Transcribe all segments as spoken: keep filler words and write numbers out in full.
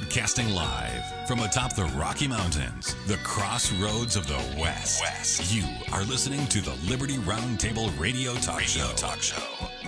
Broadcasting live from atop the Rocky Mountains, the crossroads of the West. West. You are listening to the Liberty Roundtable Radio Talk Radio Show. Talk Show.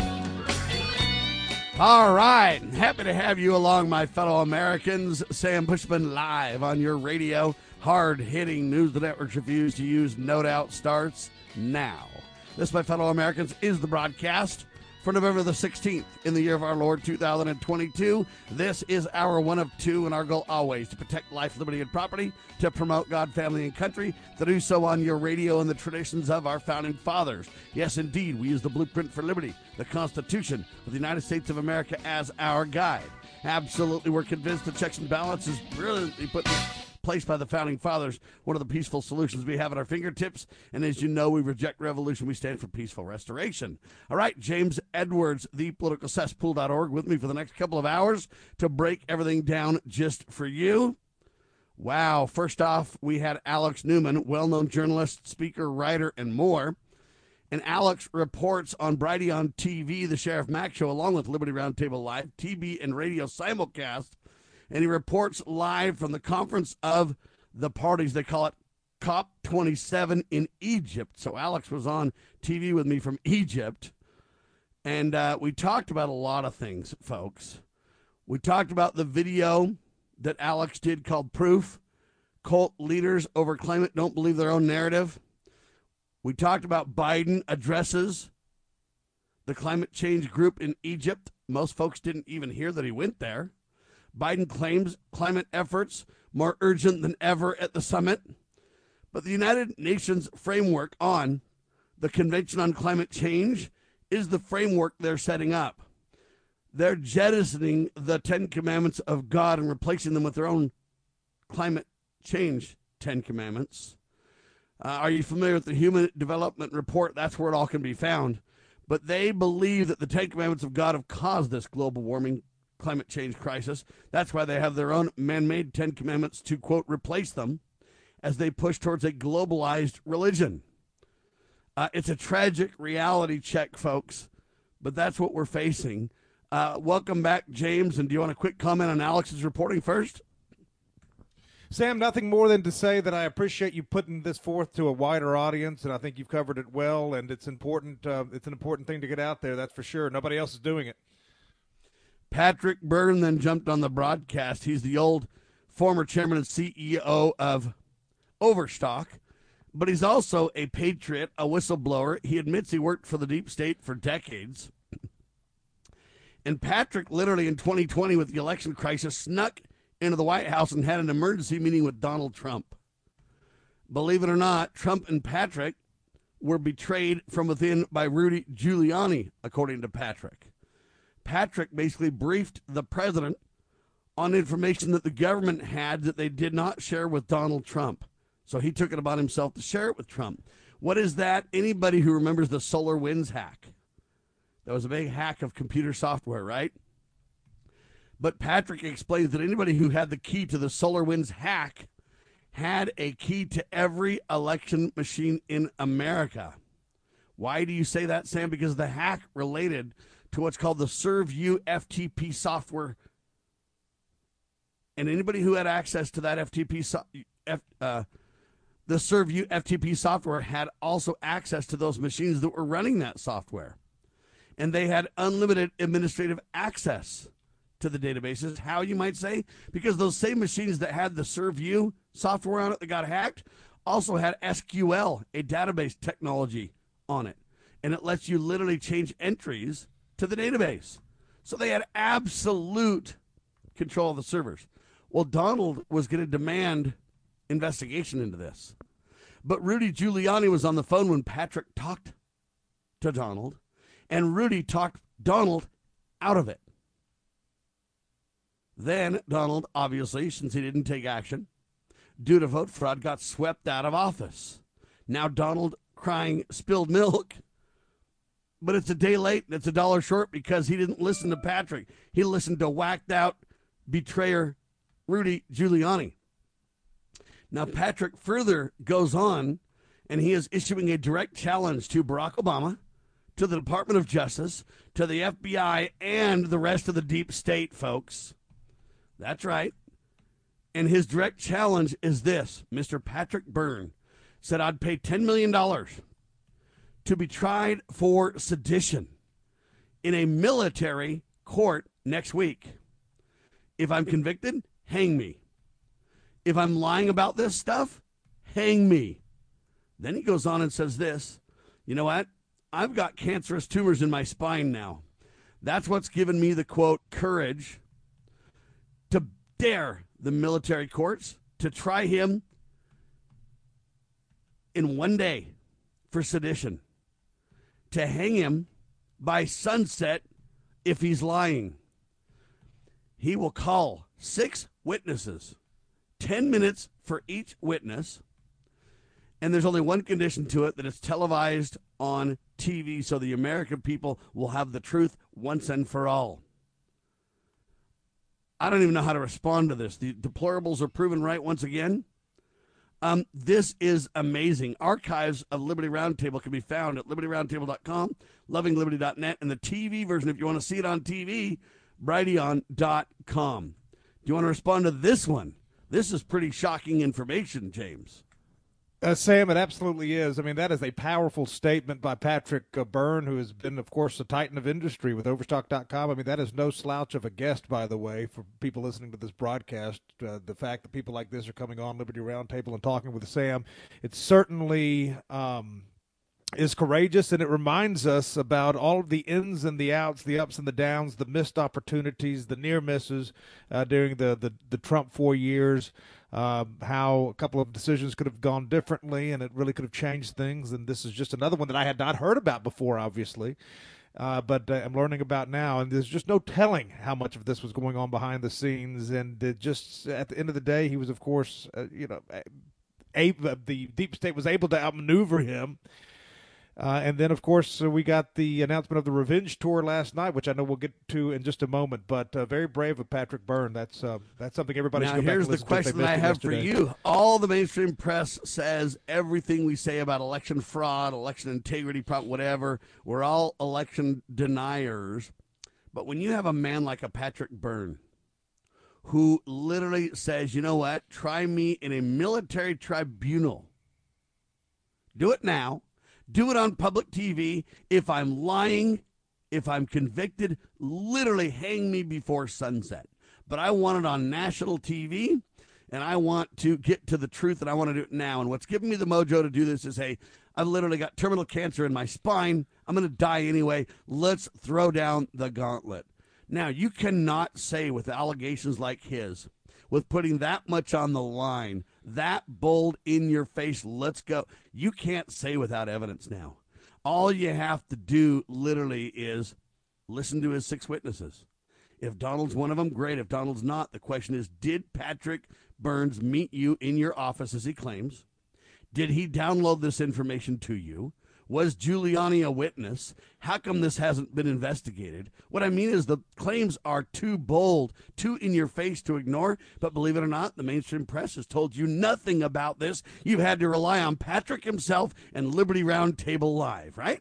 All right. Happy to have you along, my fellow Americans. Sam Bushman live on your radio. Hard-hitting news the networks refuse to use, no doubt, starts now. This, my fellow Americans, is the broadcast for November the sixteenth in the year of our Lord two thousand twenty-two. This is our one of two, and our goal always to protect life, liberty, and property, to promote God, family, and country, to do so on your radio in the traditions of our founding fathers. Yes, indeed, we use the blueprint for liberty, the Constitution of the United States of America, as our guide. Absolutely, we're convinced the checks and balances brilliantly put in place by the founding fathers, one of the peaceful solutions we have at our fingertips. And as you know, we reject revolution. We stand for peaceful restoration. All right, James Edwards, the political cesspool dot org, with me for the next couple of hours to break everything down just for you. Wow. First off, we had Alex Newman, well-known journalist, speaker, writer, and more. And Alex reports on Brighteon T V, the Sheriff Mack Show, along with Liberty Roundtable Live, T V and radio simulcast. And he reports live from the Conference of the Parties. They call it COP twenty-seven in Egypt. So Alex was on T V with me from Egypt. And uh, we talked about a lot of things, folks. We talked about the video that Alex did called Proof. Cult leaders over climate don't believe their own narrative. We talked about Biden addresses the climate change group in Egypt. Most folks didn't even hear that he went there. Biden claims climate efforts more urgent than ever at the summit. But the United Nations framework on the Convention on Climate Change is the framework they're setting up. They're jettisoning the Ten Commandments of God and replacing them with their own climate change Ten Commandments. Uh, are you familiar with the Human Development Report? That's where it all can be found. But they believe that the Ten Commandments of God have caused this global warming climate change crisis. That's why they have their own man-made Ten Commandments to, quote, replace them as they push towards a globalized religion. Uh, it's a tragic reality check, folks, but that's what we're facing. Uh, welcome back, James, and do you want a quick comment on Alex's reporting first? Sam, nothing more than to say that I appreciate you putting this forth to a wider audience, and I think you've covered it well, and it's important. Uh, it's an important thing to get out there, that's for sure. Nobody else is doing it. Patrick Byrne then jumped on the broadcast. He's the old former chairman and C E O of Overstock, but he's also a patriot, a whistleblower. He admits he worked for the deep state for decades. And Patrick literally in twenty twenty with the election crisis snuck into the White House and had an emergency meeting with Donald Trump. Believe it or not, Trump and Patrick were betrayed from within by Rudy Giuliani, according to Patrick. Patrick basically briefed the president on information that the government had that they did not share with Donald Trump. So he took it upon himself to share it with Trump. What is that? Anybody who remembers the SolarWinds hack. That was a big hack of computer software, right? But Patrick explains that anybody who had the key to the SolarWinds hack had a key to every election machine in America. Why do you say that, Sam? Because the hack related to what's called the ServU F T P software. And anybody who had access to that F T P, so, F, uh, the ServU F T P software had also access to those machines that were running that software. And they had unlimited administrative access to the databases. How, you might say? Because those same machines that had the ServU software on it that got hacked also had S Q L, a database technology on it. And it lets you literally change entries to the database. So they had absolute control of the servers. Well, Donald was going to demand investigation into this. But Rudy Giuliani was on the phone when Patrick talked to Donald, and Rudy talked Donald out of it. Then Donald, obviously, since he didn't take action, due to vote fraud, got swept out of office. Now Donald crying spilled milk. But it's a day late and it's a dollar short because he didn't listen to Patrick. He listened to whacked out betrayer Rudy Giuliani. Now, Patrick further goes on, and he is issuing a direct challenge to Barack Obama, to the Department of Justice, to the F B I, and the rest of the deep state, folks. That's right. And his direct challenge is this. Mister Patrick Byrne said, I'd pay ten million dollars to be tried for sedition in a military court next week. If I'm convicted, hang me. If I'm lying about this stuff, hang me. Then he goes on and says this, you know what? I've got cancerous tumors in my spine now. That's what's given me the, quote, courage to dare the military courts to try him in one day for sedition, to hang him by sunset if he's lying. He will call six witnesses, ten minutes for each witness, and there's only one condition to it, that it's televised on T V so the American people will have the truth once and for all. I don't even know how to respond to this. The deplorables are proven right once again. Um, this is amazing. Archives of Liberty Roundtable can be found at liberty roundtable dot com, loving liberty dot net, and the T V version, if you want to see it on T V, brighteon dot com. Do you want to respond to this one? This is pretty shocking information, James. Uh, Sam, it absolutely is. I mean, that is a powerful statement by Patrick uh, Byrne, who has been, of course, a titan of industry with Overstock dot com. I mean, that is no slouch of a guest, by the way, for people listening to this broadcast. Uh, the fact that people like this are coming on Liberty Roundtable and talking with Sam, it certainly um, is courageous, and it reminds us about all of the ins and the outs, the ups and the downs, the missed opportunities, the near misses uh, during the, the, the Trump four years. Uh, how a couple of decisions could have gone differently, and it really could have changed things. And this is just another one that I had not heard about before, obviously, uh, but uh, I'm learning about now. And there's just no telling how much of this was going on behind the scenes. And it just at the end of the day, he was, of course, uh, you know, a, the deep state was able to outmaneuver him. Uh, and then, of course, uh, we got the announcement of the revenge tour last night, which I know we'll get to in just a moment. But uh, very brave of Patrick Byrne. That's uh, that's something everybody should go back and listen to. Now, here's the question that I have for you. All the mainstream press says everything we say about election fraud, election integrity, whatever, we're all election deniers. But when you have a man like a Patrick Byrne who literally says, you know what, try me in a military tribunal, do it now. Do it on public T V. If I'm lying, if I'm convicted, literally hang me before sunset. But I want it on national T V, and I want to get to the truth, and I want to do it now. And what's giving me the mojo to do this is, hey, I've literally got terminal cancer in my spine. I'm going to die anyway. Let's throw down the gauntlet. Now, you cannot say with allegations like his, with putting that much on the line, that bold, in your face, let's go. You can't say without evidence now. All you have to do literally is listen to his six witnesses. If Donald's one of them, great. If Donald's not, the question is, did Patrick Burns meet you in your office as he claims? Did he download this information to you? Was Giuliani a witness? How come this hasn't been investigated? What I mean is the claims are too bold, too in your face to ignore. But believe it or not, the mainstream press has told you nothing about this. You've had to rely on Patrick himself and Liberty Roundtable Live, right?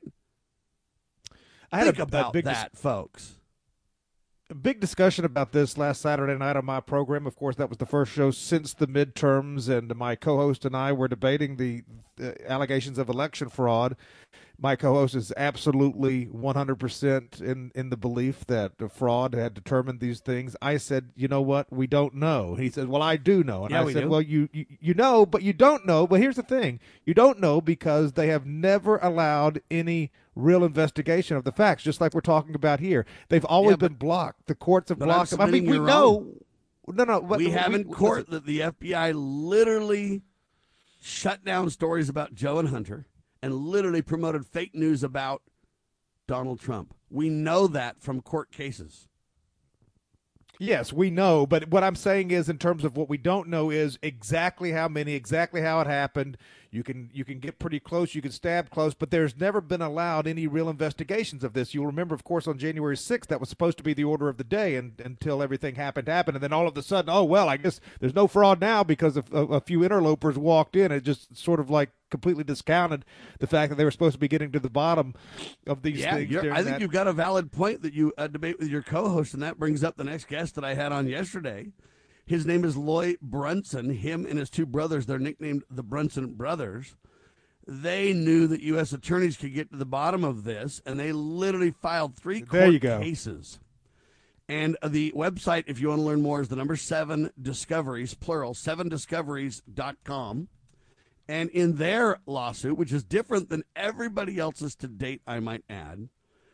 I had Think a, about a big that, dis- folks. A big discussion about this last Saturday night on my program. Of course, that was the first show since the midterms, and my co-host and I were debating the uh, allegations of election fraud. My co-host is absolutely one hundred percent in, in the belief that the fraud had determined these things. I said, you know what? We don't know. He said, well, I do know. And yeah, I we said, do. well, you, you you know, but you don't know. But here's the thing. You don't know because they have never allowed any real investigation of the facts, just like we're talking about here. They've always Yeah, but- been blocked. The courts have but blocked I'm them. I mean, submitting we you're know. No, no. But, we have in listen. court that the F B I literally shut down stories about Joe and Hunter and literally promoted fake news about Donald Trump. We know that from court cases. Yes, we know, but what I'm saying is, in terms of what we don't know, is exactly how many, exactly how it happened. You can you can get pretty close, you can stab close, but there's never been allowed any real investigations of this. You'll remember, of course, on January sixth, that was supposed to be the order of the day, and until everything happened happened, and then all of a sudden, oh well, I guess there's no fraud now because of, a, a few interlopers walked in. It just sort of like completely discounted the fact that they were supposed to be getting to the bottom of these Yeah, things. you're, during I think that. you've got a valid point that you uh, debate with your co-host, and that brings up the next guest that I had on yesterday. His name is Lloyd Brunson. Him and his two brothers, they're nicknamed the Brunson brothers. They knew that U S attorneys could get to the bottom of this, and they literally filed three court there you go. cases. And the website, if you want to learn more, is the number seven discoveries, plural, seven discoveries dot com. And in their lawsuit, which is different than everybody else's to date, I might add,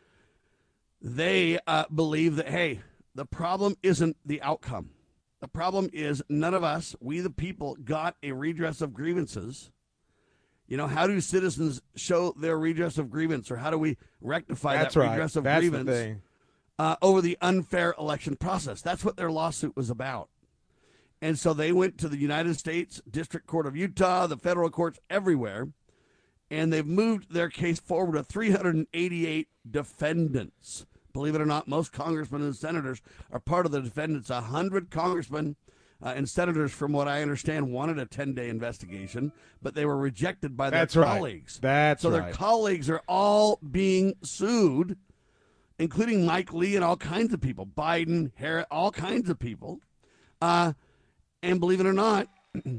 they uh, believe that, hey, the problem isn't the outcome. The problem is none of us, we the people, got a redress of grievances. You know, how do citizens show their redress of grievance, or how do we rectify That's that right. redress of That's grievance the thing. Uh, over the unfair election process? That's what their lawsuit was about. And so they went to the United States District Court of Utah, the federal courts everywhere, and they've moved their case forward with three hundred eighty-eight defendants. Believe it or not, most congressmen and senators are part of the defendants. A hundred congressmen uh, and senators, from what I understand, wanted a ten-day investigation, but they were rejected by their That's right. colleagues. That's so right. their colleagues are all being sued, including Mike Lee and all kinds of people, Biden, Harris, all kinds of people. Uh, and believe it or not,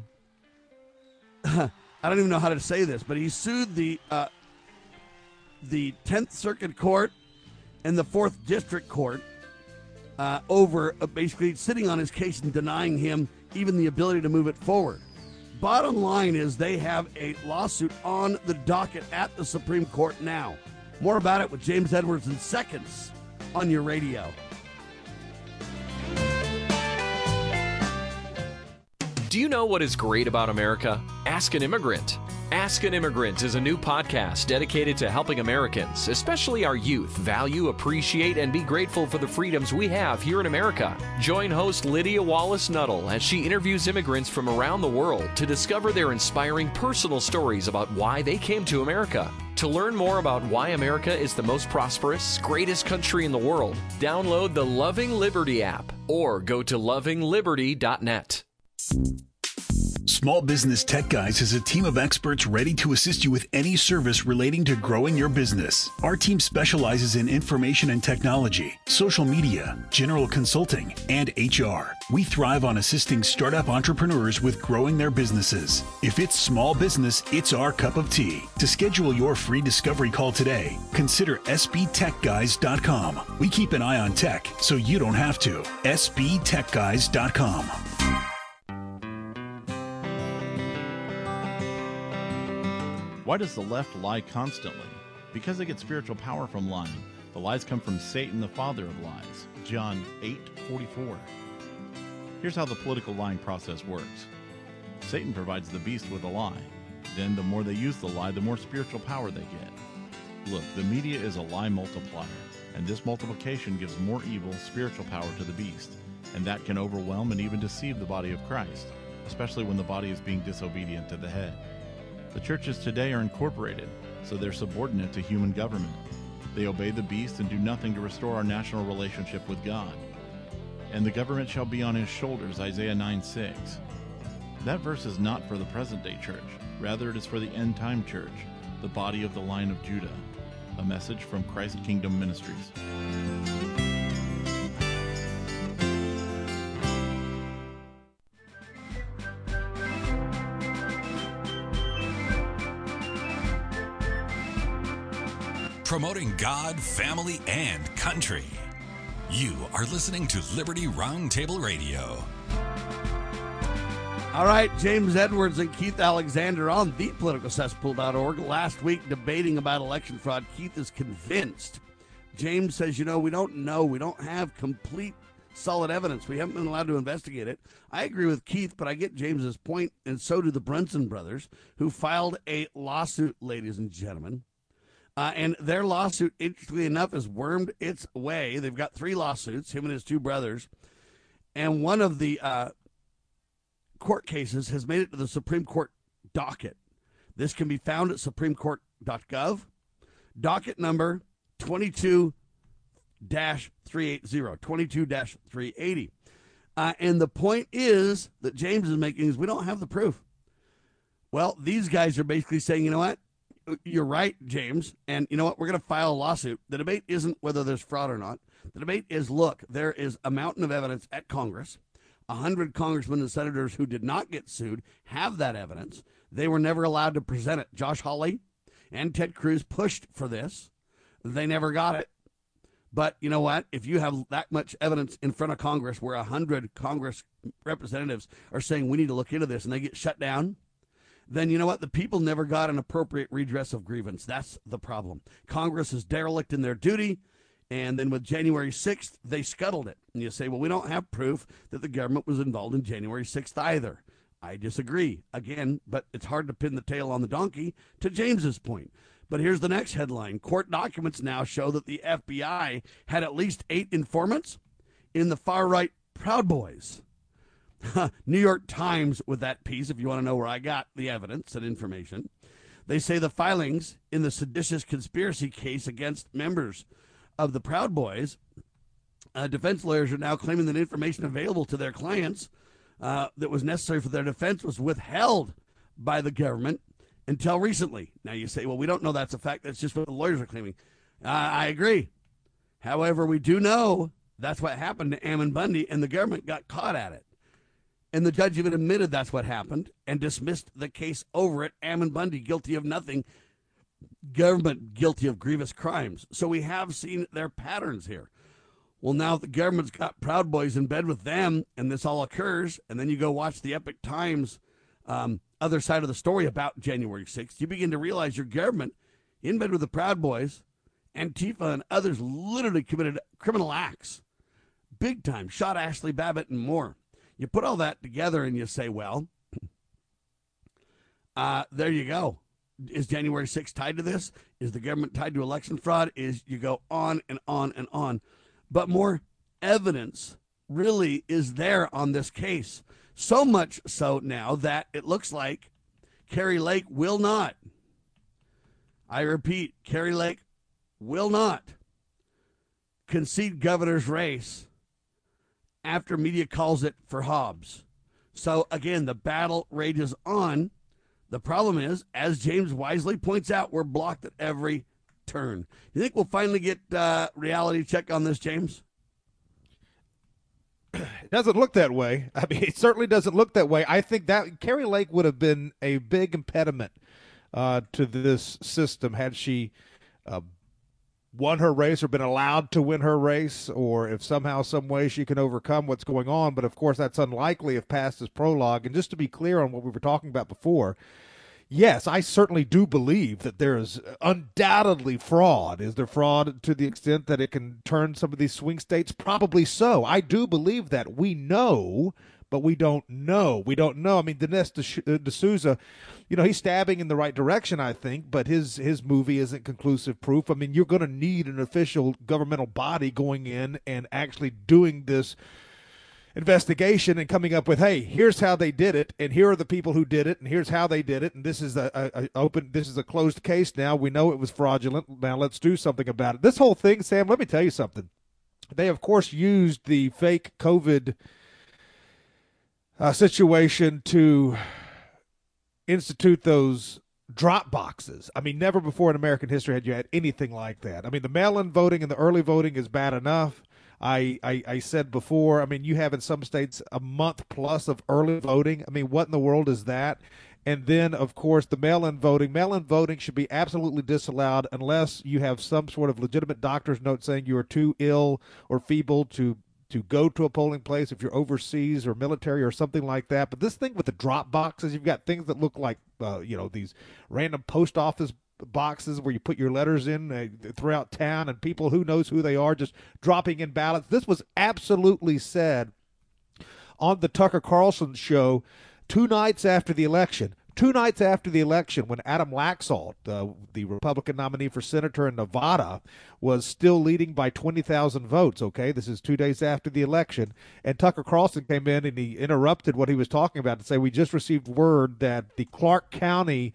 I don't even know how to say this, but he sued the uh, the tenth Circuit Court and the fourth District Court uh, over uh, basically sitting on his case and denying him even the ability to move it forward. Bottom line is they have a lawsuit on the docket at the Supreme Court now. More about it with James Edwards in seconds on your radio. Do you know what is great about America? Ask an Immigrant. Ask an Immigrant is a new podcast dedicated to helping Americans, especially our youth, value, appreciate, and be grateful for the freedoms we have here in America. Join host Lydia Wallace Nuttall as she interviews immigrants from around the world to discover their inspiring personal stories about why they came to America. To learn more about why America is the most prosperous, greatest country in the world, download the Loving Liberty app or go to loving liberty dot net. Small Business Tech Guys is a team of experts ready to assist you with any service relating to growing your business. Our team specializes in information and technology, social media, general consulting, and H R. We thrive on assisting startup entrepreneurs with growing their businesses. If it's small business, it's our cup of tea. To schedule your free discovery call today, consider S B tech guys dot com. We keep an eye on tech so you don't have to. S B tech guys dot com. Why does the left lie constantly? Because they get spiritual power from lying. The lies come from Satan, the father of lies. John eight forty-four. Here's how the political lying process works. Satan provides the beast with a lie. Then the more they use the lie, the more spiritual power they get. Look, the media is a lie multiplier, and this multiplication gives more evil spiritual power to the beast, and that can overwhelm and even deceive the body of Christ, especially when the body is being disobedient to the head. The churches today are incorporated, so they're subordinate to human government. They obey the beast and do nothing to restore our national relationship with God. And the government shall be on his shoulders, Isaiah nine six. That verse is not for the present-day church. Rather, it is for the end-time church, the body of the line of Judah. A message from Christ Kingdom Ministries. Promoting God, family, and country. You are listening to Liberty Roundtable Radio. All right, James Edwards and Keith Alexander on the political cesspool dot org. Last week, debating about election fraud, Keith is convinced. James says, you know, we don't know. We don't have complete, solid evidence. We haven't been allowed to investigate it. I agree with Keith, but I get James's point, and so do the Brunson brothers, who filed a lawsuit, ladies and gentlemen. Uh, and their lawsuit, interestingly enough, has wormed its way. They've got three lawsuits, him and his two brothers. And one of the uh, court cases has made it to the Supreme Court docket. This can be found at supreme court dot gov. Docket number twenty-two dash three eighty, twenty-two dash three eighty. Uh, and the point is that James is making is we don't have the proof. Well, these guys are basically saying, you know what? You're right, James. And you know what? We're going to file a lawsuit. The debate isn't whether there's fraud or not. The debate is, look, there is a mountain of evidence at Congress. A hundred congressmen and senators who did not get sued have that evidence. They were never allowed to present it. Josh Hawley and Ted Cruz pushed for this. They never got it. But you know what? If you have that much evidence in front of Congress where a hundred Congress representatives are saying we need to look into this and they get shut down, then you know what? The people never got an appropriate redress of grievance. That's the problem. Congress is derelict in their duty. And then with January sixth, they scuttled it. And you say, well, we don't have proof that the government was involved in January sixth either. I disagree. Again, but it's hard to pin the tail on the donkey, to James's point. But here's the next headline. Court documents now show that the F B I had at least eight informants in the far-right Proud Boys. New York Times with that piece, if you want to know where I got the evidence and information. They say the filings in the seditious conspiracy case against members of the Proud Boys, uh, defense lawyers are now claiming that information available to their clients uh, that was necessary for their defense was withheld by the government until recently. Now you say, well, we don't know that's a fact. That's just what the lawyers are claiming. Uh, I agree. However, we do know that's what happened to Ammon Bundy, and the government got caught at it. And the judge even admitted that's what happened and dismissed the case over it. Ammon Bundy guilty of nothing. Government guilty of grievous crimes. So we have seen their patterns here. Well, now the government's got Proud Boys in bed with them, and this all occurs, and then you go watch the Epic Times um, other side of the story about January sixth, you begin to realize your government, in bed with the Proud Boys, Antifa, and others literally committed criminal acts. Big time. Shot Ashley Babbitt and more. You put all that together and you say, well, uh, there you go. Is January sixth tied to this? Is the government tied to election fraud? Is you go on and on and on. But more evidence really is there on this case. So much so now that it looks like Kari Lake will not, I repeat, Kari Lake will not concede governor's race after media calls it for Hobbs. So again, the battle rages on. The problem is, as James wisely points out, we're blocked at every turn. You think we'll finally get uh, reality check on this, James? It doesn't look that way. I mean, it certainly doesn't look that way. I think that Kari Lake would have been a big impediment uh, to this system had she uh, won her race or been allowed to win her race, or if somehow, some way she can overcome what's going on. But, of course, that's unlikely if past is prologue. And just to be clear on what we were talking about before, yes, I certainly do believe that there is undoubtedly fraud. Is there fraud to the extent that it can turn some of these swing states? Probably so. I do believe that. We know, but we don't know. We don't know. I mean, Dinesh D'Souza, you know, he's stabbing in the right direction, I think, but his his movie isn't conclusive proof. I mean, you're going to need an official governmental body going in and actually doing this investigation and coming up with, hey, here's how they did it, and here are the people who did it, and here's how they did it, and this is a, a, a open, this is a closed case now. We know it was fraudulent. Now let's do something about it. This whole thing, Sam, let me tell you something. They, of course, used the fake COVID uh, situation to institute those drop boxes. I mean, never before in American history had you had anything like that. I mean, the mail-in voting and the early voting is bad enough. I, I, I said before, I mean, you have in some states a month plus of early voting. I mean, what in the world is that? And then, of course, the mail-in voting. Mail-in voting should be absolutely disallowed unless you have some sort of legitimate doctor's note saying you are too ill or feeble to to go to a polling place if you're overseas or military or something like that. But this thing with the drop boxes, you've got things that look like, uh, you know, these random post office boxes where you put your letters in uh, throughout town, and people, who knows who they are, just dropping in ballots. This was absolutely said on the Tucker Carlson show two nights after the election. Two nights after the election, when Adam Laxalt, uh, the Republican nominee for senator in Nevada, was still leading by twenty thousand votes, okay? This is two days after the election. And Tucker Carlson came in and he interrupted what he was talking about to say, we just received word that the Clark County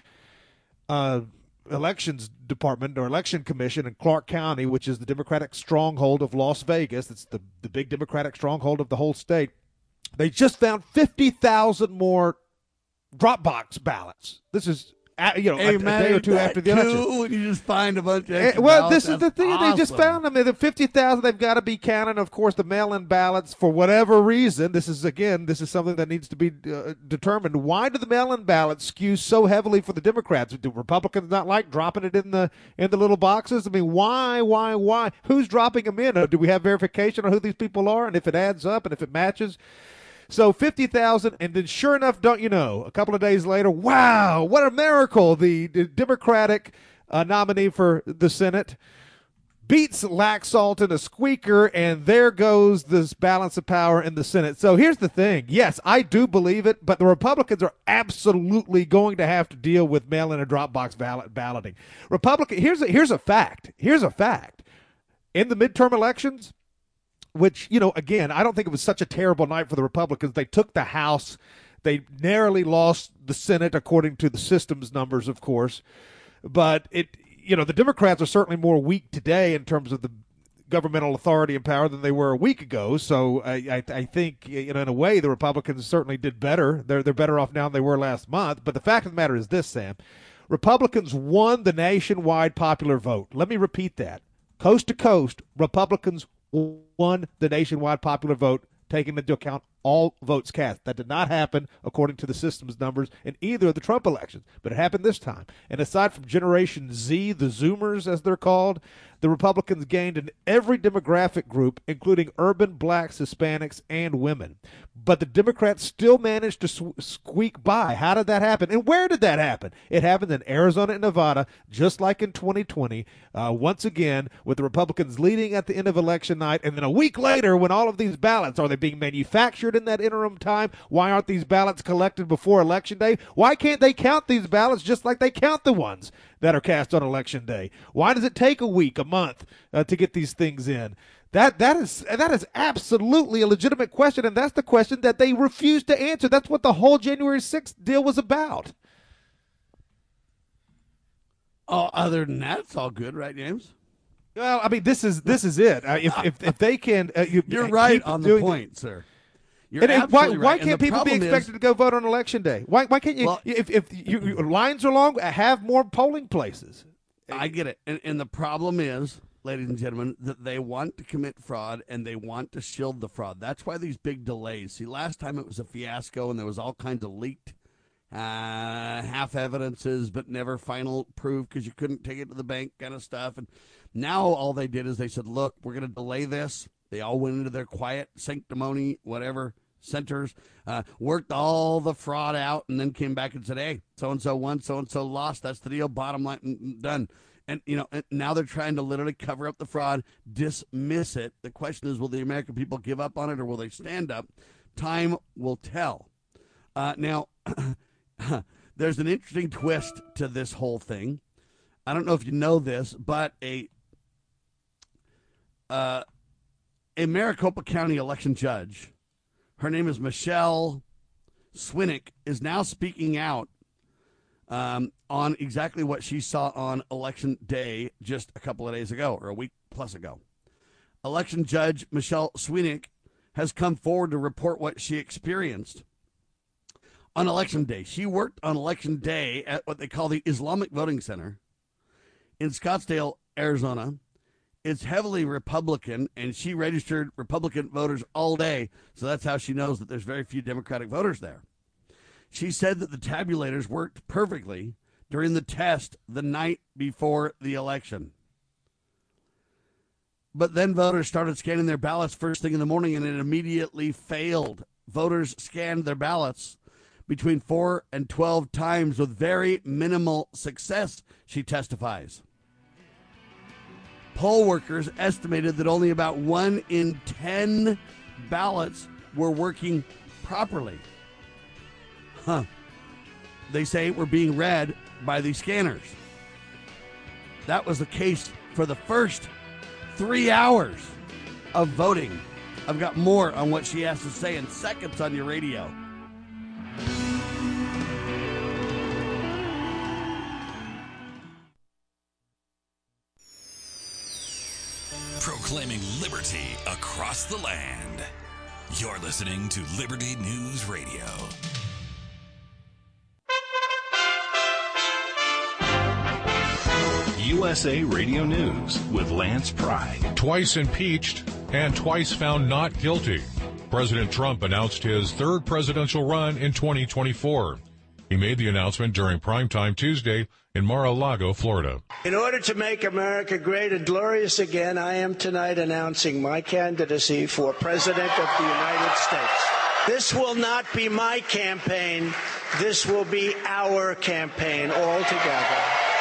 uh, Elections Department or Election Commission in Clark County, which is the Democratic stronghold of Las Vegas, it's the, the big Democratic stronghold of the whole state, they just found fifty thousand more Dropbox ballots. This is you know, Hey, a, man, a day or two that after the election. cool when you just find a bunch of Eh, extra well, ballots? this is That's the thing. They just awesome. found them. The fifty thousand, they've got to be counting, of course, the mail-in ballots for whatever reason. This is, again, this is something that needs to be uh, determined. Why do the mail-in ballots skew so heavily for the Democrats? Do Republicans not like dropping it in the in the little boxes? I mean, why, why, why? Who's dropping them in? Uh, Do we have verification on who these people are? And if it adds up and if it matches? So fifty thousand, and then sure enough, don't you know, a couple of days later, wow, what a miracle. The, the Democratic uh, nominee for the Senate beats Laxalt in a squeaker, and there goes this balance of power in the Senate. So here's the thing. Yes, I do believe it, but the Republicans are absolutely going to have to deal with mail-in and drop box ballot balloting. Republican, here's a, here's a fact. Here's a fact. In the midterm elections, which, you know, again, I don't think it was such a terrible night for the Republicans. They took the House. They narrowly lost the Senate, according to the system's numbers, of course. But, it, you know, the Democrats are certainly more weak today in terms of the governmental authority and power than they were a week ago. So I, I, I think, you know, in a way, the Republicans certainly did better. They're, they're better off now than they were last month. But the fact of the matter is this, Sam. Republicans won the nationwide popular vote. Let me repeat that. Coast to coast, Republicans won the nationwide popular vote, taking into account all votes cast. That did not happen, according to the system's numbers, in either of the Trump elections, but it happened this time. And aside from Generation Z, the Zoomers, as they're called, the Republicans gained in every demographic group, including urban blacks, Hispanics, and women. But the Democrats still managed to sw- squeak by. How did that happen? And where did that happen? It happened in Arizona and Nevada, just like in twenty twenty, uh, once again, with the Republicans leading at the end of election night. And then a week later, when all of these ballots, are they being manufactured in that interim time? Why aren't these ballots collected before Election Day? Why can't they count these ballots just like they count the ones that are cast on Election Day? Why does it take a week, a month uh, to get these things in? That that is that is absolutely a legitimate question, and that's the question that they refuse to answer. That's what the whole January sixth deal was about. Oh, other than that, it's all good, right, James? Well, I mean, this is this is it. Uh, if, if if they can, uh, you, You're right on the doing, point, sir. You're And, and why absolutely why right. And can't the people be problem expected is, to go vote on Election Day? Why why can't you? Well- if if you, you, lines are long, have more polling places. I get it. And, and the problem is, ladies and gentlemen, that they want to commit fraud and they want to shield the fraud. That's why these big delays. See, last time it was a fiasco and there was all kinds of leaked uh, half evidences but never final proof because you couldn't take it to the bank kind of stuff. And now all they did is they said, look, we're going to delay this. They all went into their quiet sanctimony, whatever, centers, uh, worked all the fraud out, and then came back and said, hey, so-and-so won, so-and-so lost. That's the deal. Bottom line, done. And, you know, and now they're trying to literally cover up the fraud, dismiss it. The question is, will the American people give up on it or will they stand up? Time will tell. Uh, now, there's an interesting twist to this whole thing. I don't know if you know this, but a uh, a Maricopa County election judge, her name is Michelle Swinick, is now speaking out um, on exactly what she saw on Election Day just a couple of days ago, or a week plus ago. Election Judge Michelle Swinick has come forward to report what she experienced on Election Day. She worked on Election Day at what they call the Islamic Voting Center in Scottsdale, Arizona. It's heavily Republican, and she registered Republican voters all day, so that's how she knows that there's very few Democratic voters there. She said that the tabulators worked perfectly during the test the night before the election. But then voters started scanning their ballots first thing in the morning, and it immediately failed. Voters scanned their ballots between four and twelve times with very minimal success, she testifies. Poll workers estimated that only about one in ten ballots were working properly. Huh. They say were being read by the scanners. That was the case for the first three hours of voting. I've got more on what she has to say in seconds on your radio. Proclaiming liberty across the land. You're listening to Liberty News Radio. U S A Radio News with Lance Pride. Twice impeached and twice found not guilty. President Trump announced his third presidential run in twenty twenty-four. He made the announcement during primetime Tuesday in Mar-a-Lago, Florida. In order to make America great and glorious again, I am tonight announcing my candidacy for President of the United States. This will not be my campaign. This will be our campaign all together.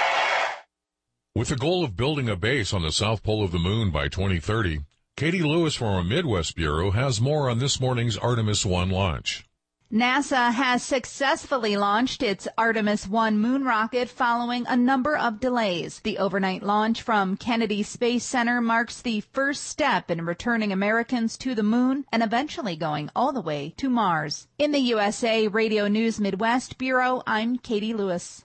With the goal of building a base on the south pole of the moon by twenty thirty, Katie Lewis from our Midwest Bureau has more on this morning's Artemis one launch. NASA has successfully launched its Artemis one moon rocket following a number of delays. The overnight launch from Kennedy Space Center marks the first step in returning Americans to the moon and eventually going all the way to Mars. In the U S A Radio News Midwest Bureau, I'm Katie Lewis.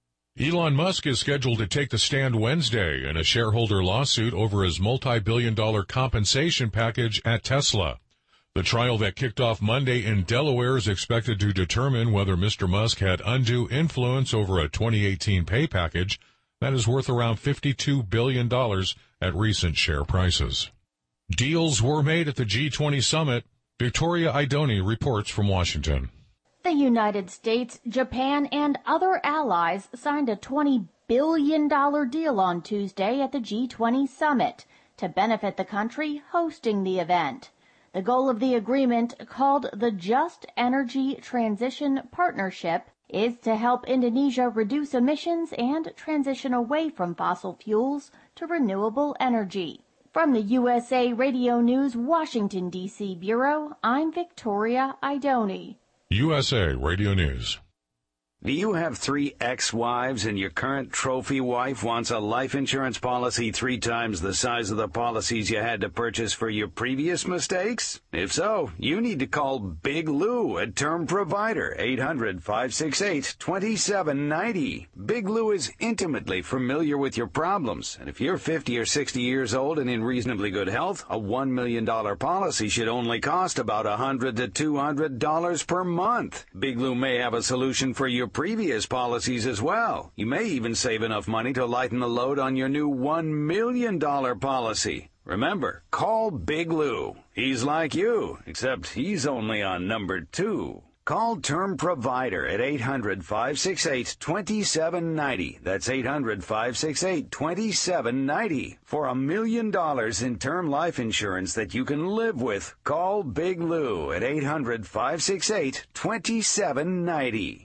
Elon Musk is scheduled to take the stand Wednesday in a shareholder lawsuit over his multi-billion dollar compensation package at Tesla. The trial that kicked off Monday in Delaware is expected to determine whether Mister Musk had undue influence over a twenty eighteen pay package that is worth around fifty-two billion dollars at recent share prices. Deals were made at the G twenty summit. Victoria Idoni reports from Washington. The United States, Japan, and other allies signed a twenty billion dollars deal on Tuesday at the G twenty summit to benefit the country hosting the event. The goal of the agreement, called the Just Energy Transition Partnership, is to help Indonesia reduce emissions and transition away from fossil fuels to renewable energy. From the U S A Radio News Washington, D C Bureau, I'm Victoria Idoni. U S A Radio News. Do you have three ex-wives and your current trophy wife wants a life insurance policy three times the size of the policies you had to purchase for your previous mistakes? If so, you need to call Big Lou, a term provider, eight hundred, five six eight, two seven nine zero. Big Lou is intimately familiar with your problems, and if you're fifty or sixty years old and in reasonably good health, a one million dollars policy should only cost about one hundred to two hundred dollars per month. Big Lou may have a solution for your previous policies as well. You may even save enough money to lighten the load on your new one million dollars policy. Remember, call Big Lou. He's like you, except he's only on number two. Call Term Provider at eight hundred, five six eight, two seven nine zero. That's eight hundred, five six eight, two seven nine zero. For a million dollars in term life insurance that you can live with, call Big Lou at eight hundred, five six eight, two seven nine zero.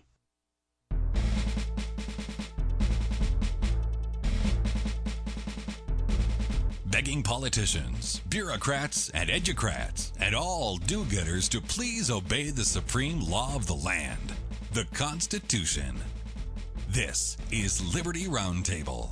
Begging politicians, bureaucrats, and educrats, and all do-gooders to please obey the supreme law of the land, the Constitution. This is Liberty Roundtable.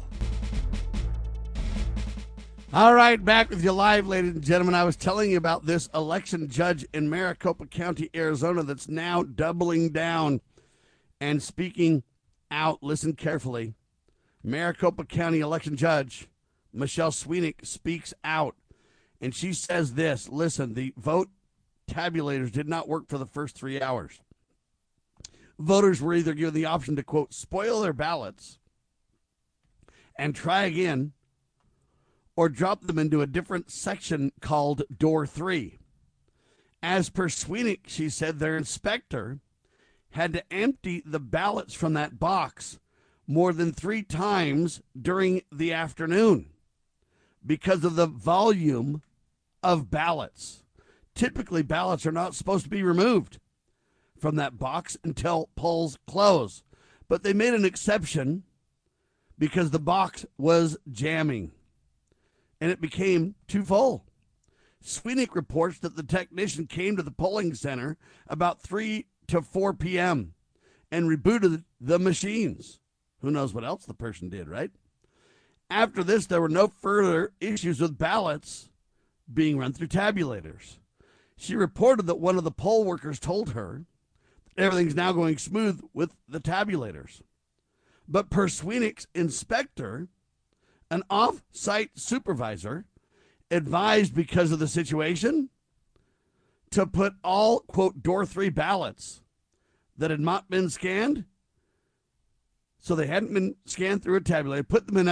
All right, back with you live, ladies and gentlemen. I was telling you about this election judge in Maricopa County, Arizona, that's now doubling down and speaking out. Listen carefully. Maricopa County election judge Michelle Sweeney speaks out, and she says this. Listen, the vote tabulators did not work for the first three hours. Voters were either given the option to, quote, spoil their ballots and try again, or drop them into a different section called door three. As per Sweeney, she said their inspector had to empty the ballots from that box more than three times during the afternoon because of the volume of ballots. Typically, ballots are not supposed to be removed from that box until polls close. But they made an exception because the box was jamming and it became too full. Sweeney reports that the technician came to the polling center about three to four p.m. and rebooted the machines. Who knows what else the person did, right? After this, there were no further issues with ballots being run through tabulators. She reported that one of the poll workers told her that everything's now going smooth with the tabulators. But per Sweeney's inspector, an off-site supervisor advised because of the situation to put all, quote, door three ballots that had not been scanned, so they hadn't been scanned through a tabulator, put them in a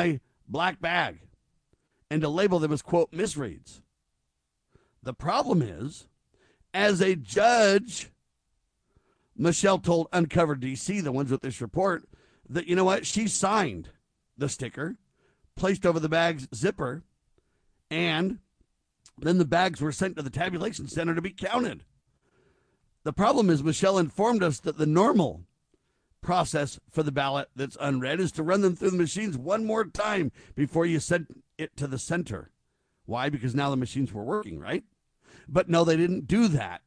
black bag and to label them as, quote, misreads. The problem is, as a judge, Michelle told Uncovered D C, the ones with this report, that, you know what, she signed the sticker, placed over the bag's zipper, and then the bags were sent to the tabulation center to be counted. The problem is Michelle informed us that the normal process for the ballot that's unread is to run them through the machines one more time before you send it to the center. Why? Because now the machines were working, right? But no, they didn't do that.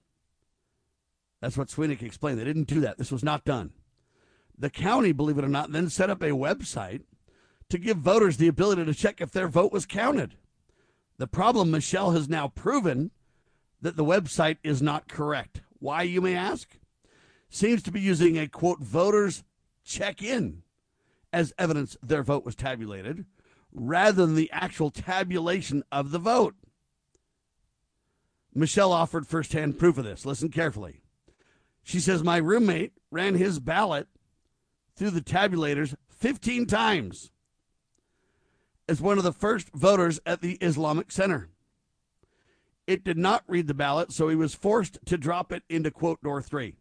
That's what Sweeney explained. They didn't do that. This was not done. The county, believe it or not, then set up a website to give voters the ability to check if their vote was counted. The problem, Michelle has now proven that the website is not correct. Why, you may ask? Seems to be using a, quote, voters check-in as evidence their vote was tabulated, rather than the actual tabulation of the vote. Michelle offered firsthand proof of this. Listen carefully. She says, my roommate ran his ballot through the tabulators fifteen times as one of the first voters at the Islamic Center. It did not read the ballot, so he was forced to drop it into, quote, door three.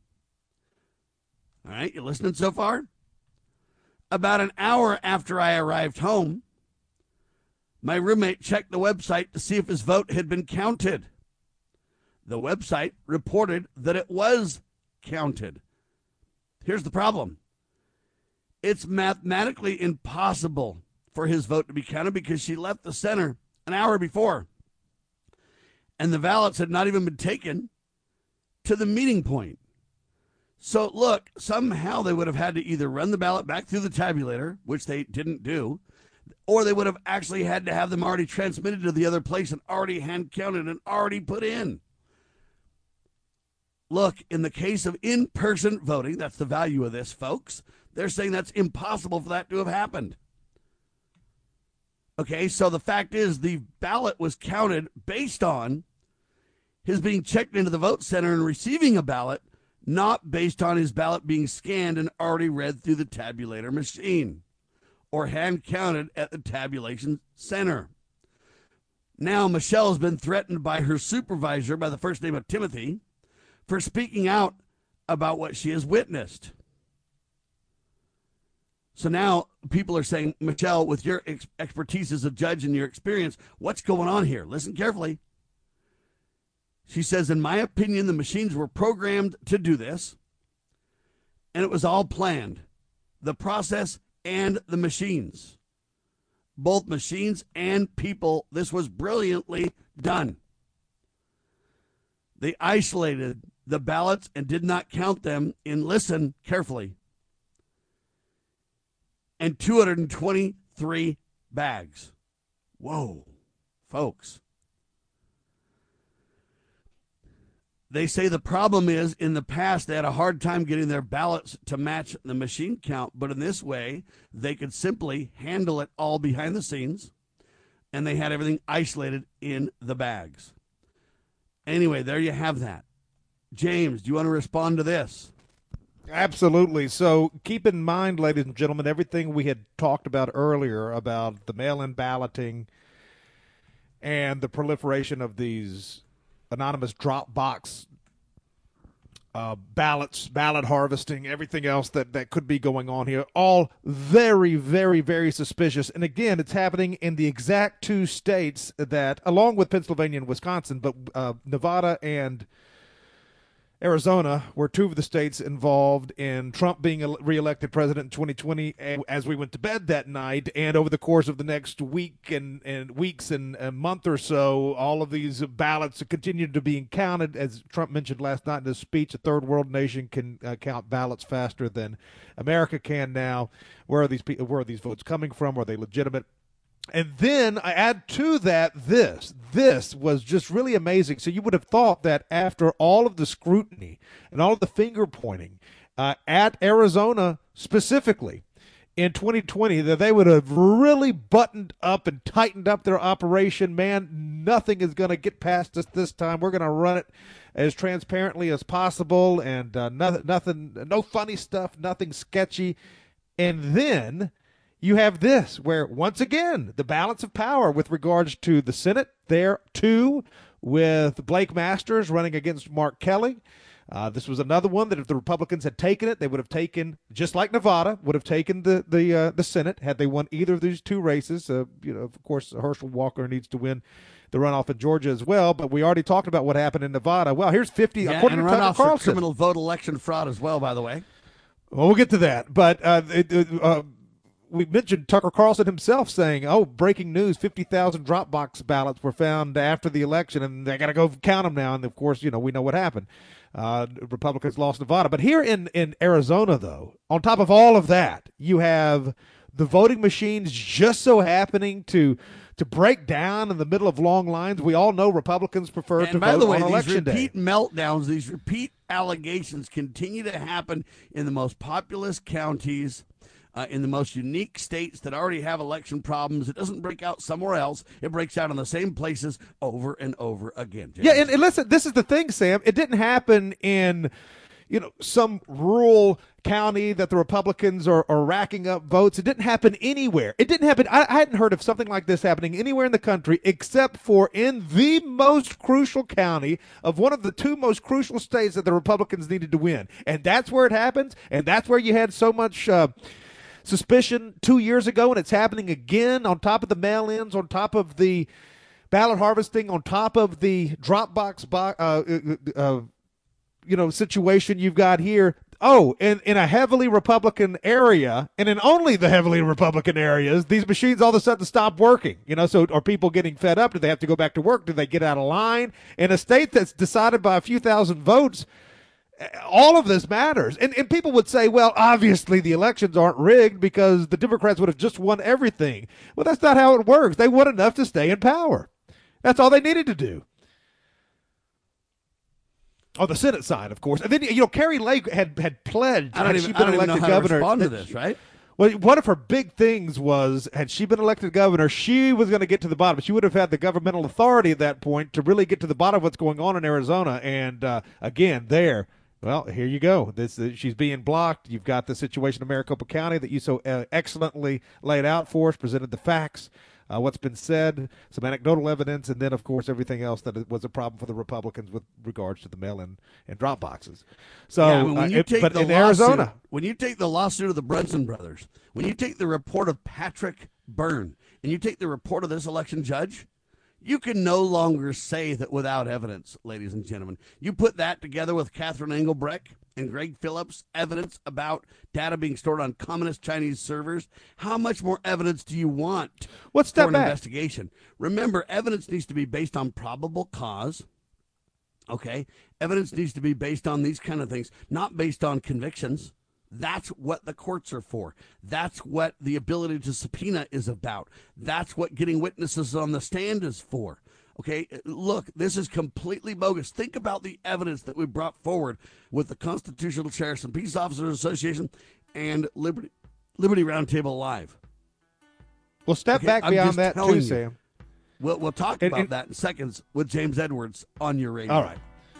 All right, you listening so far? About an hour after I arrived home, my roommate checked the website to see if his vote had been counted. The website reported that it was counted. Here's the problem. It's mathematically impossible for his vote to be counted because she left the center an hour before, and the ballots had not even been taken to the meeting point. So, look, somehow they would have had to either run the ballot back through the tabulator, which they didn't do, or they would have actually had to have them already transmitted to the other place and already hand-counted and already put in. Look, in the case of in-person voting, that's the value of this, folks, they're saying that's impossible for that to have happened. Okay, so the fact is the ballot was counted based on his being checked into the vote center and receiving a ballot, not based on his ballot being scanned and already read through the tabulator machine or hand counted at the tabulation center. Now, Michelle has been threatened by her supervisor by the first name of Timothy for speaking out about what she has witnessed. So now people are saying, Michelle, with your ex- expertise as a judge and your experience, what's going on here? Listen carefully. She says, in my opinion, the machines were programmed to do this, and it was all planned. The process and the machines. Both machines and people. This was brilliantly done. They isolated the ballots and did not count them in, listen carefully, and two hundred twenty-three bags. Whoa, folks. They say the problem is in the past they had a hard time getting their ballots to match the machine count, but in this way they could simply handle it all behind the scenes, and they had everything isolated in the bags. Anyway, there you have that. James, do you want to respond to this? Absolutely. So keep in mind, ladies and gentlemen, everything we had talked about earlier about the mail-in balloting and the proliferation of these anonymous drop box uh, ballots, ballot harvesting, everything else that, that could be going on here, all very, very, very suspicious. And again, it's happening in the exact two states that, along with Pennsylvania and Wisconsin, but uh, Nevada and Arizona were two of the states involved in Trump being reelected president in twenty twenty as we went to bed that night. And over the course of the next week and, and weeks and a month or so, all of these ballots continued to be counted. As Trump mentioned last night in his speech, a third world nation can uh, count ballots faster than America can now. Where are these people, where are these votes coming from? Are they legitimate? And then I add to that this. This was just really amazing. So you would have thought that after all of the scrutiny and all of the finger pointing uh, at Arizona specifically in twenty twenty, that they would have really buttoned up and tightened up their operation. Man, nothing is going to get past us this time. We're going to run it as transparently as possible, and uh, nothing, nothing, no funny stuff, nothing sketchy. And then you have this, where once again, the balance of power with regards to the Senate there, too, with Blake Masters running against Mark Kelly. Uh, this was another one that if the Republicans had taken it, they would have taken, just like Nevada, would have taken the the uh, the Senate had they won either of these two races. Uh, you know, of course, Herschel Walker needs to win the runoff in Georgia as well, but we already talked about what happened in Nevada. Well, here's fifty, yeah, according and to Tucker runoff for Carlson. criminal vote election fraud as well, by the way. Well, we'll get to that, but uh, it, uh, we mentioned Tucker Carlson himself saying, oh, breaking news, fifty thousand Dropbox ballots were found after the election, and they got to go count them now, and of course, you know, we know what happened. Uh, Republicans lost Nevada. But here in, in Arizona, though, on top of all of that, you have the voting machines just so happening to to break down in the middle of long lines. We all know Republicans prefer and to by vote the way, on these election day. repeat meltdowns, these repeat allegations continue to happen in the most populous counties, uh, in the most unique states that already have election problems. It doesn't break out somewhere else. It breaks out in the same places over and over again. James. Yeah, and, and listen, this is the thing, Sam. It didn't happen in, you know, some rural county that the Republicans are, are racking up votes. It didn't happen anywhere. It didn't happen. I, I hadn't heard of something like this happening anywhere in the country except for in the most crucial county of one of the two most crucial states that the Republicans needed to win. And that's where it happens. And that's where you had so much uh, suspicion two years ago, and it's happening again on top of the mail-ins, on top of the ballot harvesting, on top of the Dropbox bo- uh, uh, uh, you know, situation you've got here. Oh, in, in a heavily Republican area, and in only the heavily Republican areas, these machines all of a sudden stop working. You know, so are people getting fed up? Do they have to go back to work? Do they get out of line? In a state that's decided by a few thousand votes, all of this matters. And, and people would say, well, obviously the elections aren't rigged because the Democrats would have just won everything. Well, that's not how it works. They won enough to stay in power. That's all they needed to do. On the Senate side, of course. And then, you know, Carrie Lake had, had pledged, I don't had even, she been I don't even elected know how governor. to respond to that- this, right? Well, one of her big things was, had she been elected governor, she was going to get to the bottom. She would have had the governmental authority at that point to really get to the bottom of what's going on in Arizona. And, uh, again, there, well, here you go. This uh, she's being blocked. You've got the situation in Maricopa County that you so uh, excellently laid out for us, presented the facts. Uh, what's been said, some anecdotal evidence, and then, of course, everything else that was a problem for the Republicans with regards to the mail-in and drop boxes. So, yeah, I mean, when uh, you it, take but the in lawsuit, Arizona, when you take the lawsuit of the Brunson brothers, when you take the report of Patrick Byrne, and you take the report of this election judge, you can no longer say that without evidence, ladies and gentlemen. You put that together with Catherine Engelbrecht and Greg Phillips' evidence about data being stored on communist Chinese servers. How much more evidence do you want Let's for step an back. investigation? Remember, evidence needs to be based on probable cause. Okay? Evidence needs to be based on these kind of things, not based on convictions. That's what the courts are for. That's what the ability to subpoena is about. That's what getting witnesses on the stand is for. Okay, look, this is completely bogus. Think about the evidence that we brought forward with the Constitutional Sheriffs and Peace Officers Association and Liberty Liberty Roundtable Live. Well, step Okay, back I'm beyond just that telling too, you. Sam. We'll, we'll talk And- about and- that in seconds with James Edwards on your radio. All right.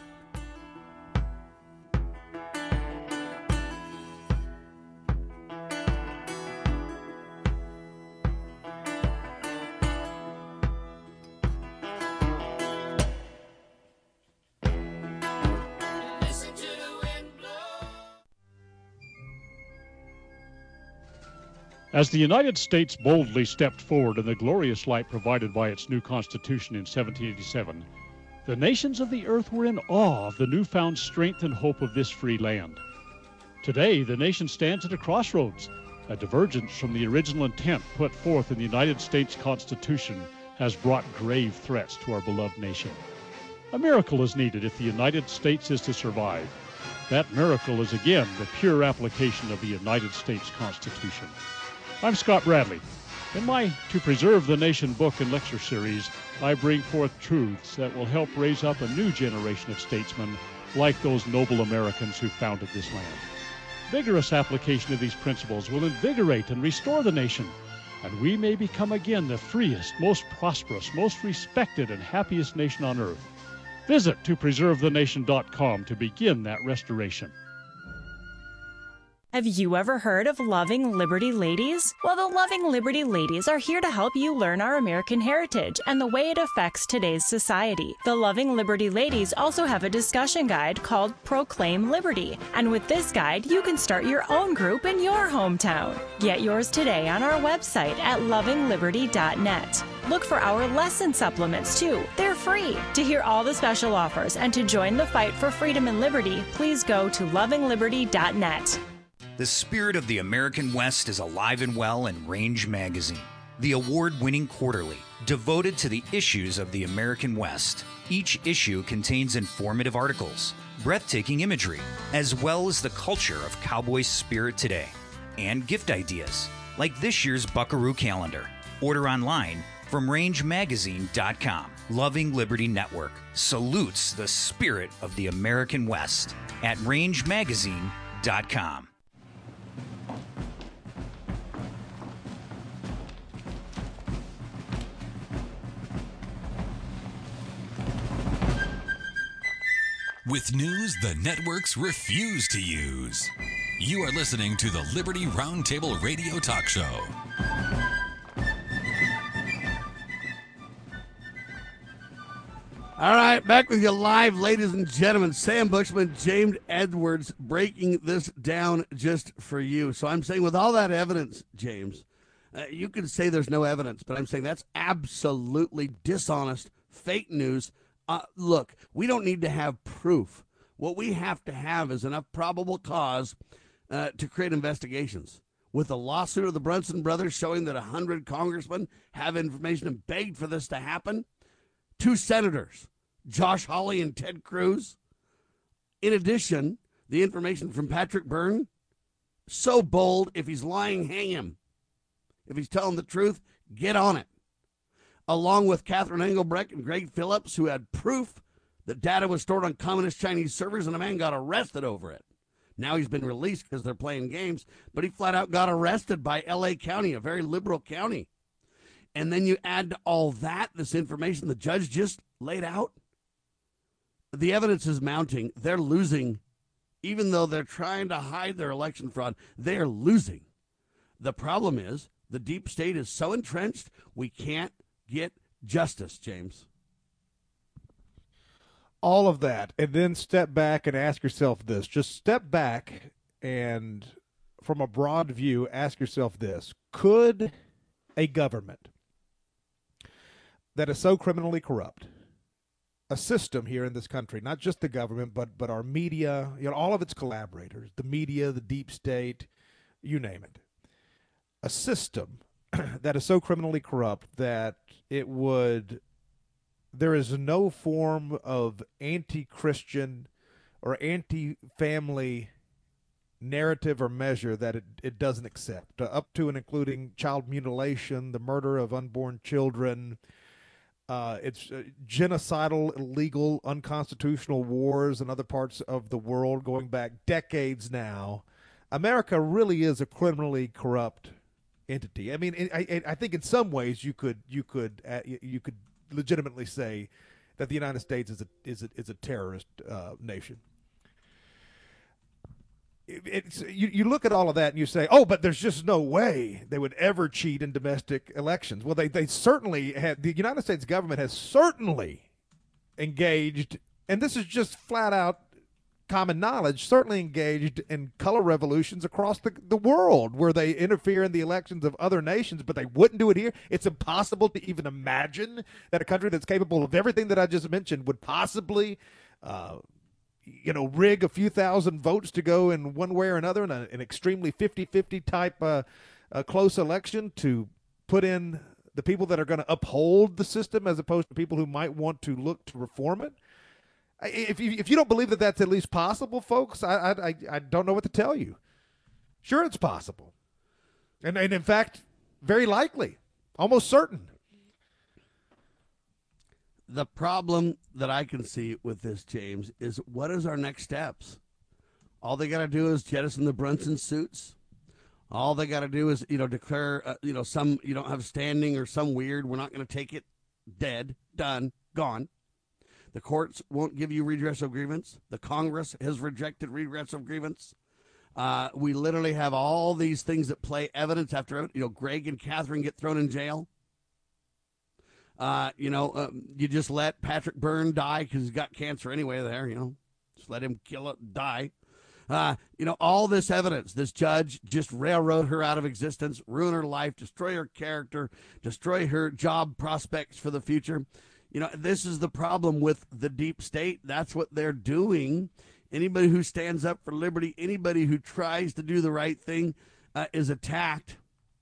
As the United States boldly stepped forward in the glorious light provided by its new Constitution in seventeen eighty-seven, the nations of the earth were in awe of the newfound strength and hope of this free land. Today, the nation stands at a crossroads. A divergence from the original intent put forth in the United States Constitution has brought grave threats to our beloved nation. A miracle is needed if the United States is to survive. That miracle is again the pure application of the United States Constitution. I'm Scott Bradley. In my To Preserve the Nation book and lecture series, I bring forth truths that will help raise up a new generation of statesmen like those noble Americans who founded this land. Vigorous application of these principles will invigorate and restore the nation, and we may become again the freest, most prosperous, most respected, and happiest nation on earth. Visit to preserve the nation dot com to begin that restoration. Have you ever heard of Loving Liberty Ladies? Well, the Loving Liberty Ladies are here to help you learn our American heritage and the way it affects today's society. The Loving Liberty Ladies also have a discussion guide called Proclaim Liberty. And with this guide, you can start your own group in your hometown. Get yours today on our website at loving liberty dot net. Look for our lesson supplements, too. They're free. To hear all the special offers and to join the fight for freedom and liberty, please go to loving liberty dot net. The spirit of the American West is alive and well in Range Magazine, the award-winning quarterly devoted to the issues of the American West. Each issue contains informative articles, breathtaking imagery, as well as the culture of cowboy spirit today, and gift ideas, like this year's Buckaroo calendar. Order online from range magazine dot com. Loving Liberty Network salutes the spirit of the American West at range magazine dot com. With news the networks refuse to use. You are listening to the Liberty Roundtable Radio Talk Show. All right, back with you live, ladies and gentlemen. Sam Bushman, James Edwards, breaking this down just for you. So I'm saying with all that evidence, James, uh, you can say there's no evidence, but I'm saying that's absolutely dishonest, fake news. Uh, look, we don't need to have proof. What we have to have is enough probable cause uh, to create investigations. With the lawsuit of the Brunson brothers showing that one hundred congressmen have information and begged for this to happen, two senators, Josh Hawley and Ted Cruz. In addition, the information from Patrick Byrne, so bold, if he's lying, hang him. If he's telling the truth, get on it. Along with Catherine Engelbrecht and Greg Phillips, who had proof that data was stored on communist Chinese servers, and a man got arrested over it. Now he's been released because they're playing games, but he flat out got arrested by L A County, a very liberal county. And then you add to all that, this information the judge just laid out. The evidence is mounting. They're losing. Even though they're trying to hide their election fraud, they're losing. The problem is the deep state is so entrenched, we can't get justice, James. All of that, and then step back and ask yourself this. Just step back and, from a broad view, ask yourself this. Could a government that is so criminally corrupt, a system here in this country, not just the government, but but our media, you know, all of its collaborators, the media, the deep state, you name it, a system that is so criminally corrupt that it would, there is no form of anti-Christian or anti-family narrative or measure that it, it doesn't accept, uh, up to and including child mutilation, the murder of unborn children, uh, it's uh, genocidal, illegal, unconstitutional wars in other parts of the world going back decades now. America really is a criminally corrupt entity. I mean, I, I think in some ways you could you could uh, you could legitimately say that the United States is a is a, is a terrorist uh, nation. It, it's you, you look at all of that and you say, oh, but there's just no way they would ever cheat in domestic elections. Well, they they certainly have. The United States government has certainly engaged, and this is just flat out common knowledge, certainly engaged in color revolutions across the, the world where they interfere in the elections of other nations, but they wouldn't do it here. It's impossible to even imagine that a country that's capable of everything that I just mentioned would possibly, uh, you know, rig a few thousand votes to go in one way or another in a, an extremely fifty-fifty type uh, uh, close election to put in the people that are going to uphold the system as opposed to people who might want to look to reform it. If you, if you don't believe that that's at least possible, folks, I, I I don't know what to tell you. Sure, it's possible. And, and in fact, very likely, almost certain. The problem that I can see with this, James, is what is our next steps? All they got to do is jettison the Brunson suits. All they got to do is, you know, declare, uh, you know, some, you don't have standing or some weird, we're not going to take it, dead, done, gone. The courts won't give you redress of grievance. The Congress has rejected redress of grievance. Uh, we literally have all these things that play evidence after, you know, Greg and Catherine get thrown in jail. Uh, you know, um, you just let Patrick Byrne die because he's got cancer anyway there, you know. Just let him kill it, die. Uh, you know, all this evidence, this judge just railroad her out of existence, ruin her life, destroy her character, destroy her job prospects for the future. You know, this is the problem with the deep state. That's what they're doing. Anybody who stands up for liberty, anybody who tries to do the right thing uh, is attacked.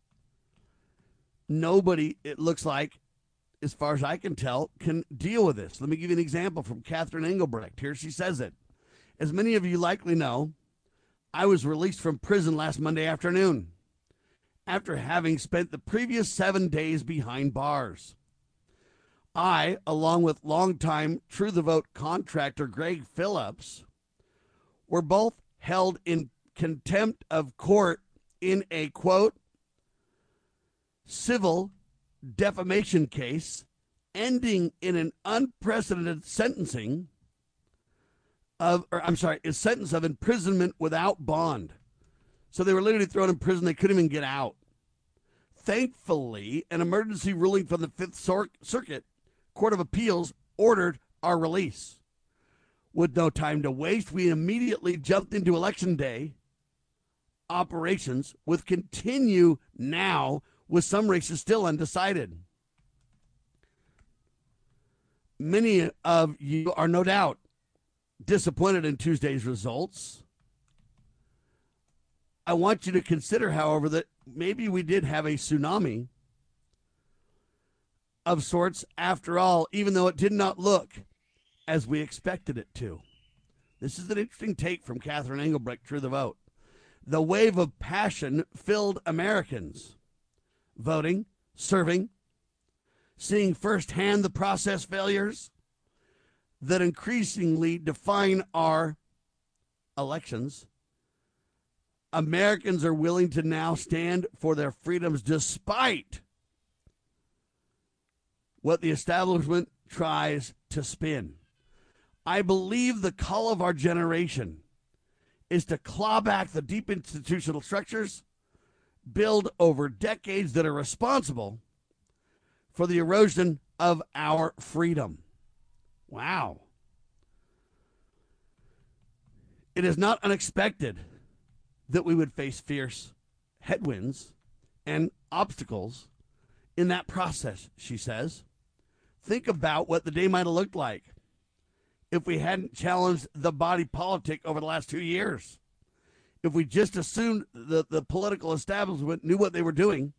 Nobody, it looks like, as far as I can tell, can deal with this. Let me give you an example from Catherine Engelbrecht. Here she says it. As many of you likely know, I was released from prison last Monday afternoon after having spent the previous seven days behind bars. I, along with longtime True the Vote contractor Greg Phillips, were both held in contempt of court in a, quote, civil defamation case ending in an unprecedented sentencing of, or I'm sorry, a sentence of imprisonment without bond. So they were literally thrown in prison. They couldn't even get out. Thankfully, an emergency ruling from the Fifth Circuit Court of Appeals ordered our release. With no time to waste, we immediately jumped into Election Day operations, with continue now with some races still undecided. Many of you are no doubt disappointed in Tuesday's results. I want you to consider, however, that maybe we did have a tsunami of sorts after all, even though it did not look as we expected it to. This is an interesting take from Catherine Engelbrecht, True the Vote. The wave of passion filled Americans, voting, serving, seeing firsthand the process failures that increasingly define our elections. Americans are willing to now stand for their freedoms despite what the establishment tries to spin. I believe the call of our generation is to claw back the deep institutional structures built over decades that are responsible for the erosion of our freedom. Wow. It is not unexpected that we would face fierce headwinds and obstacles in that process, she says. Think about what the day might have looked like if we hadn't challenged the body politic over the last two years. If we just assumed that the political establishment knew what they were doing,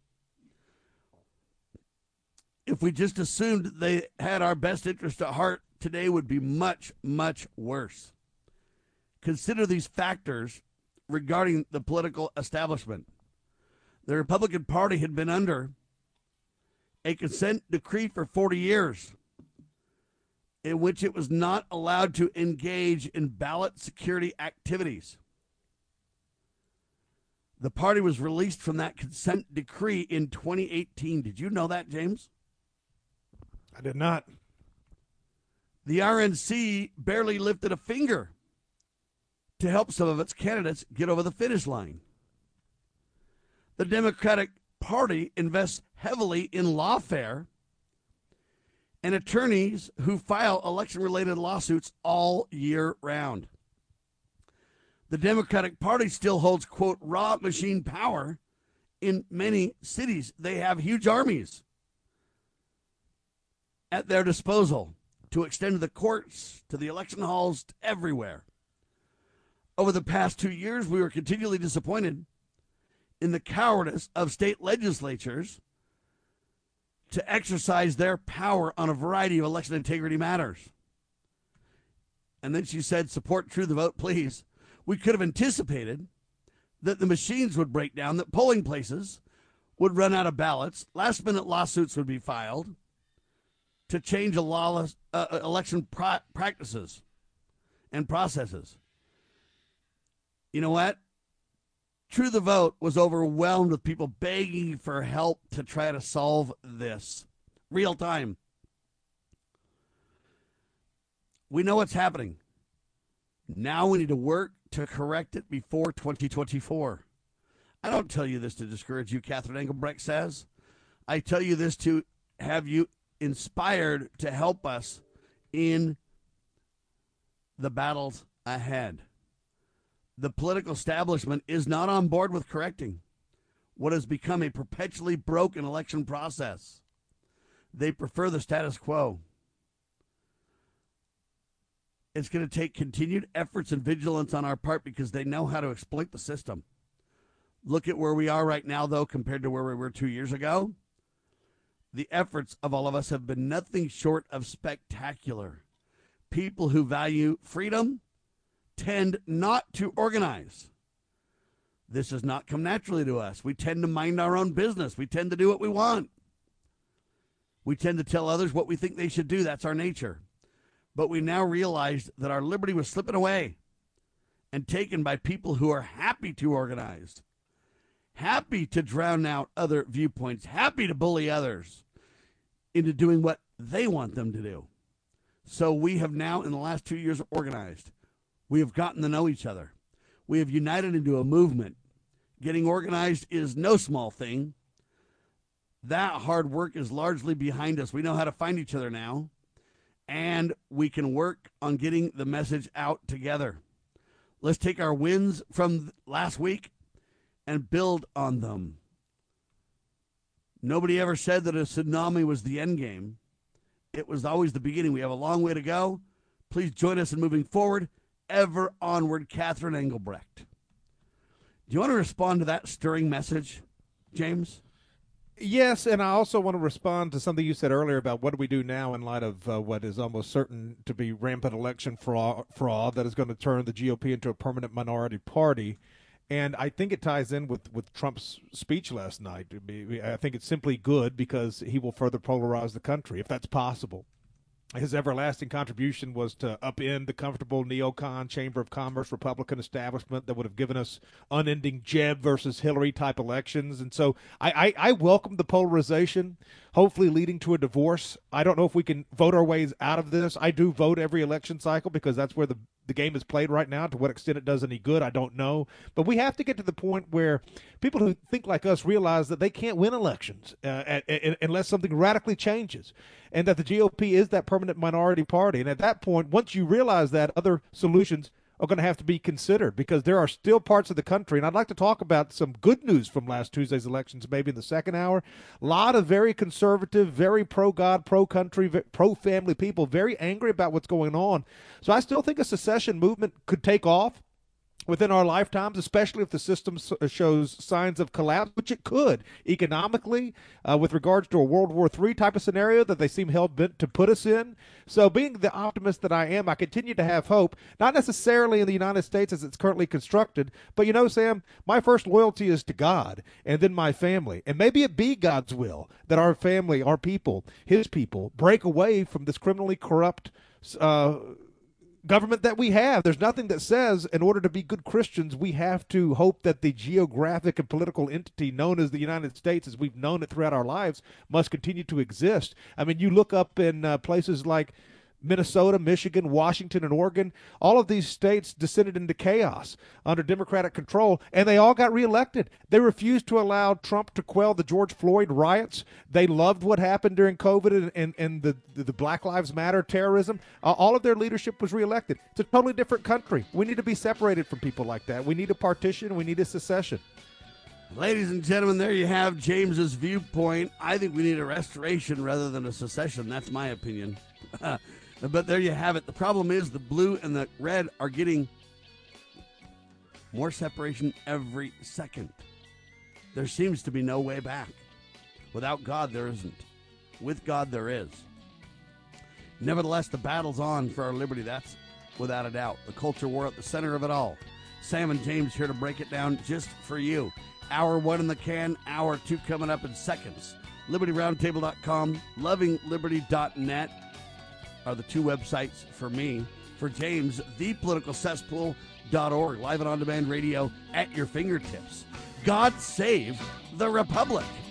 if we just assumed they had our best interest at heart, today would be much, much worse. Consider these factors regarding the political establishment. The Republican Party had been under a consent decree for forty years in which it was not allowed to engage in ballot security activities. The party was released from that consent decree in twenty eighteen. Did you know that, James? I did not. The R N C barely lifted a finger to help some of its candidates get over the finish line. The Democratic Party invests heavily in lawfare and attorneys who file election-related lawsuits all year round. The Democratic Party still holds, quote, raw machine power in many cities. They have huge armies at their disposal to extend to the courts, to the election halls, to everywhere. Over the past two years, we were continually disappointed in the cowardice of state legislatures to exercise their power on a variety of election integrity matters. And then she said, support True the Vote, please. We could have anticipated that the machines would break down, that polling places would run out of ballots, last-minute lawsuits would be filed to change a lawless uh, election pro- practices and processes. You know what? True the Vote was overwhelmed with people begging for help to try to solve this. Real time. We know what's happening. Now we need to work to correct it before twenty twenty-four. I don't tell you this to discourage you, Catherine Engelbrecht says. I tell you this to have you inspired to help us in the battles ahead. The political establishment is not on board with correcting what has become a perpetually broken election process. They prefer the status quo. It's going to take continued efforts and vigilance on our part because they know how to exploit the system. Look at where we are right now, though, compared to where we were two years ago. The efforts of all of us have been nothing short of spectacular. People who value freedom tend not to organize. This has not come naturally to us. We tend to mind our own business. We tend to do what we want. We tend to tell others what we think they should do. That's our nature. But we now realize that our liberty was slipping away and taken by people who are happy to organize, happy to drown out other viewpoints, happy to bully others into doing what they want them to do. So we have now, in the last two years, organized. We have gotten to know each other. We have united into a movement. Getting organized is no small thing. That hard work is largely behind us. We know how to find each other now, and we can work on getting the message out together. Let's take our wins from last week and build on them. Nobody ever said that a tsunami was the end game. It was always the beginning. We have a long way to go. Please join us in moving forward. Ever onward, Catherine Engelbrecht. Do you want to respond to that stirring message, James? Yes, and I also want to respond to something you said earlier about what do we do now in light of uh, what is almost certain to be rampant election fraud, fraud that is going to turn the G O P into a permanent minority party. And I think it ties in with, with Trump's speech last night. I think it's simply good because he will further polarize the country, if that's possible. His everlasting contribution was to upend the comfortable neocon Chamber of Commerce Republican establishment that would have given us unending Jeb versus Hillary type elections. And so I, I, I welcome the polarization, hopefully leading to a divorce. I don't know if we can vote our ways out of this. I do vote every election cycle because that's where the, the game is played right now. To what extent it does any good, I don't know. But we have to get to the point where people who think like us realize that they can't win elections uh, at, at, unless something radically changes, and that the G O P is that permanent minority party. And at that point, once you realize that, other solutions are going to have to be considered because there are still parts of the country. And I'd like to talk about some good news from last Tuesday's elections, maybe in the second hour. A lot of very conservative, very pro-God, pro-country, pro-family people, very angry about what's going on. So I still think a secession movement could take off within our lifetimes, especially if the system shows signs of collapse, which it could economically, uh, with regards to a World War Three type of scenario that they seem hell-bent to put us in. So being the optimist that I am, I continue to have hope, not necessarily in the United States as it's currently constructed, but you know, Sam, my first loyalty is to God and then my family. And maybe it be God's will that our family, our people, his people, break away from this criminally corrupt uh government that we have. There's nothing that says in order to be good Christians, we have to hope that the geographic and political entity known as the United States, as we've known it throughout our lives, must continue to exist. I mean, you look up in uh, places like Minnesota, Michigan, Washington, and Oregon, all of these states descended into chaos under Democratic control, and they all got reelected. They refused to allow Trump to quell the George Floyd riots. They loved what happened during COVID and, and, and the, the Black Lives Matter terrorism. Uh, all of their leadership was reelected. It's a totally different country. We need to be separated from people like that. We need a partition. We need a secession. Ladies and gentlemen, there you have James's viewpoint. I think we need a restoration rather than a secession. That's my opinion. But there you have it. The problem is the blue and the red are getting more separation every second. There seems to be no way back. Without God, there isn't. With God, there is. Nevertheless, the battle's on for our liberty. That's without a doubt. The culture war at the center of it all. Sam and James here to break it down just for you. Hour one in the can, hour two coming up in seconds. liberty roundtable dot com, loving liberty dot net. Are the two websites for me. For James, the political cesspool dot org, live and on-demand radio at your fingertips. God save the Republic.